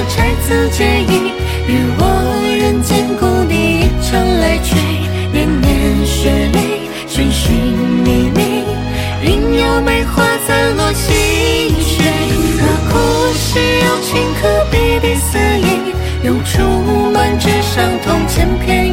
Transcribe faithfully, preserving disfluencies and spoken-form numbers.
拆字结义，与我人间故地一场来追，年年血泪，寻寻觅觅，云有梅花散落溪水。那故事有情可比第四意，用竹满纸伤痛千篇